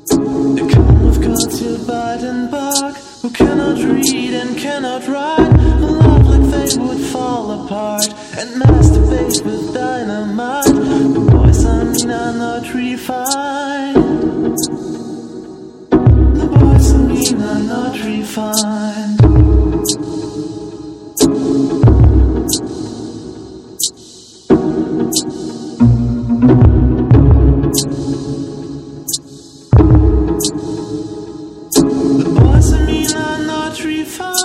They come with guns who bite and bark, who cannot read and cannot write, who laugh like they would fall apart and masturbate with dynamite. The boys I mean are not refined. The boys I mean are not refined. The boys I mean are not refined.